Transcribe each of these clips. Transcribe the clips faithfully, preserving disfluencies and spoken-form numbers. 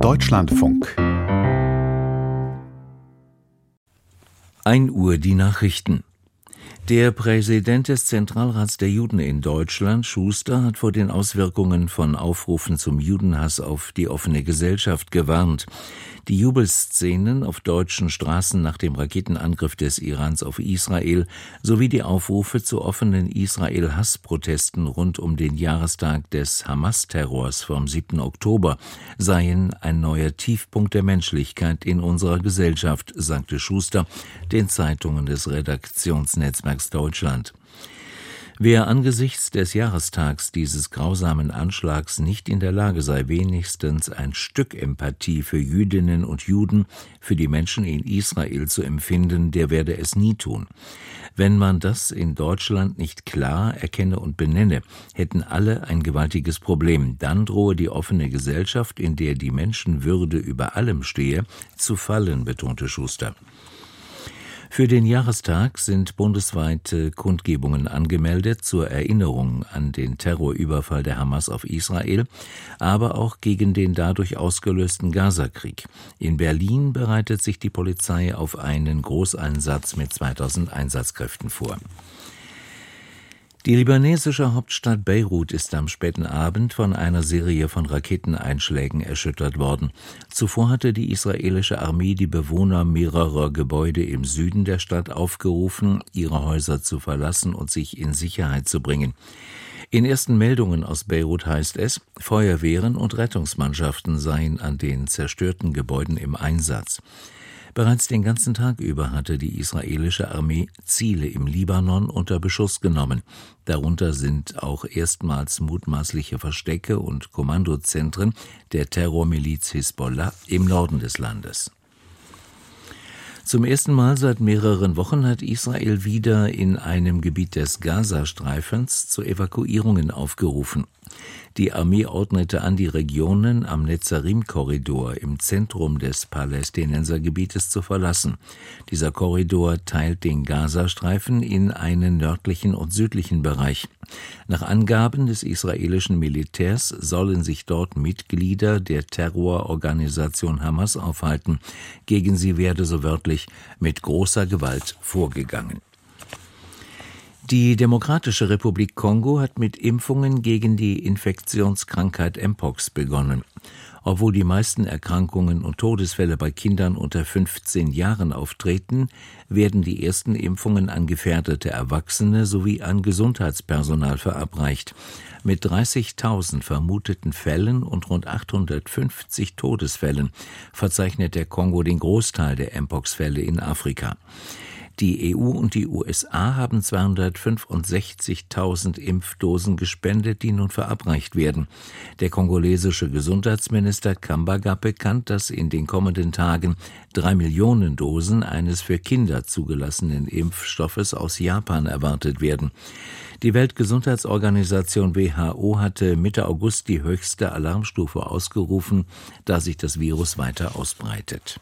Deutschlandfunk. ein Uhr die Nachrichten. Der Präsident des Zentralrats der Juden in Deutschland, Schuster, hat vor den Auswirkungen von Aufrufen zum Judenhass auf die offene Gesellschaft gewarnt. Die Jubelszenen auf deutschen Straßen nach dem Raketenangriff des Irans auf Israel sowie die Aufrufe zu offenen Israel-Hassprotesten rund um den Jahrestag des Hamas-Terrors vom siebten Oktober seien ein neuer Tiefpunkt der Menschlichkeit in unserer Gesellschaft, sagte Schuster den Zeitungen des Redaktionsnetzwerks Deutschland. Wer angesichts des Jahrestags dieses grausamen Anschlags nicht in der Lage sei, wenigstens ein Stück Empathie für Jüdinnen und Juden, für die Menschen in Israel zu empfinden, der werde es nie tun. Wenn man das in Deutschland nicht klar erkenne und benenne, hätten alle ein gewaltiges Problem. Dann drohe die offene Gesellschaft, in der die Menschenwürde über allem stehe, zu fallen, betonte Schuster. Für den Jahrestag sind bundesweite Kundgebungen angemeldet zur Erinnerung an den Terrorüberfall der Hamas auf Israel, aber auch gegen den dadurch ausgelösten Gazakrieg. In Berlin bereitet sich die Polizei auf einen Großeinsatz mit zweitausend Einsatzkräften vor. Die libanesische Hauptstadt Beirut ist am späten Abend von einer Serie von Raketeneinschlägen erschüttert worden. Zuvor hatte die israelische Armee die Bewohner mehrerer Gebäude im Süden der Stadt aufgerufen, ihre Häuser zu verlassen und sich in Sicherheit zu bringen. In ersten Meldungen aus Beirut heißt es, Feuerwehren und Rettungsmannschaften seien an den zerstörten Gebäuden im Einsatz. Bereits den ganzen Tag über hatte die israelische Armee Ziele im Libanon unter Beschuss genommen. Darunter sind auch erstmals mutmaßliche Verstecke und Kommandozentren der Terrormiliz Hisbollah im Norden des Landes. Zum ersten Mal seit mehreren Wochen hat Israel wieder in einem Gebiet des Gazastreifens zu Evakuierungen aufgerufen. Die Armee ordnete an, die Regionen am Netzarim-Korridor im Zentrum des Palästinensergebietes zu verlassen. Dieser Korridor teilt den Gazastreifen in einen nördlichen und südlichen Bereich. Nach Angaben des israelischen Militärs sollen sich dort Mitglieder der Terrororganisation Hamas aufhalten. Gegen sie werde so wörtlich mit großer Gewalt vorgegangen. Die Demokratische Republik Kongo hat mit Impfungen gegen die Infektionskrankheit Mpox begonnen. Obwohl die meisten Erkrankungen und Todesfälle bei Kindern unter fünfzehn Jahren auftreten, werden die ersten Impfungen an gefährdete Erwachsene sowie an Gesundheitspersonal verabreicht. Mit dreißigtausend vermuteten Fällen und rund achthundertfünfzig Todesfällen verzeichnet der Kongo den Großteil der Mpox-Fälle in Afrika. Die E U und die U S A haben zweihundertfünfundsechzigtausend Impfdosen gespendet, die nun verabreicht werden. Der kongolesische Gesundheitsminister Kamba gab bekannt, dass in den kommenden Tagen drei Millionen Dosen eines für Kinder zugelassenen Impfstoffes aus Japan erwartet werden. Die Weltgesundheitsorganisation W H O hatte Mitte August die höchste Alarmstufe ausgerufen, da sich das Virus weiter ausbreitet.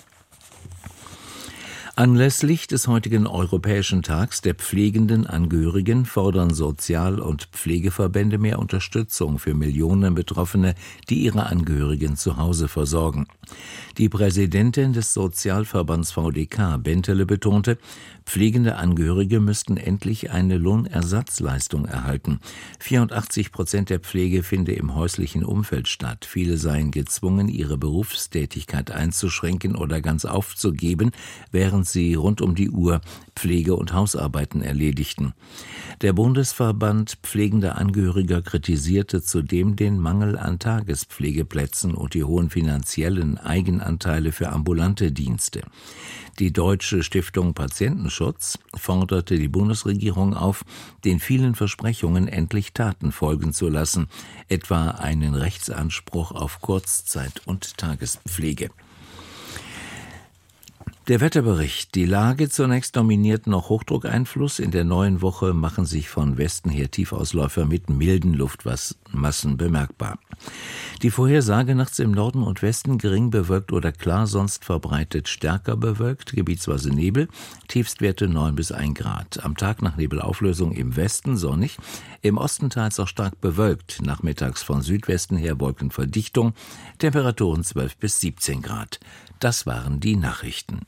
Anlässlich des heutigen Europäischen Tags der pflegenden Angehörigen fordern Sozial- und Pflegeverbände mehr Unterstützung für Millionen Betroffene, die ihre Angehörigen zu Hause versorgen. Die Präsidentin des Sozialverbands V D K, Bentele, betonte, pflegende Angehörige müssten endlich eine Lohnersatzleistung erhalten. vierundachtzig Prozent der Pflege finde im häuslichen Umfeld statt. Viele seien gezwungen, ihre Berufstätigkeit einzuschränken oder ganz aufzugeben, während sie rund um die Uhr Pflege- und Hausarbeiten erledigten. Der Bundesverband pflegender Angehöriger kritisierte zudem den Mangel an Tagespflegeplätzen und die hohen finanziellen Eigenanteile für ambulante Dienste. Die Deutsche Stiftung Patientenschutz forderte die Bundesregierung auf, den vielen Versprechungen endlich Taten folgen zu lassen, etwa einen Rechtsanspruch auf Kurzzeit- und Tagespflege. Der Wetterbericht. Die Lage zunächst dominiert noch Hochdruckeinfluss. In der neuen Woche machen sich von Westen her Tiefausläufer mit milden Luftmassen bemerkbar. Die Vorhersage: nachts im Norden und Westen gering bewölkt oder klar, sonst verbreitet stärker bewölkt, gebietsweise Nebel, Tiefstwerte neun bis ein Grad. Am Tag nach Nebelauflösung im Westen sonnig, im Osten teils auch stark bewölkt, nachmittags von Südwesten her Wolkenverdichtung, Temperaturen zwölf bis siebzehn Grad. Das waren die Nachrichten.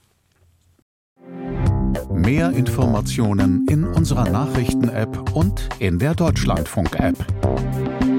Mehr Informationen in unserer Nachrichten-App und in der Deutschlandfunk-App.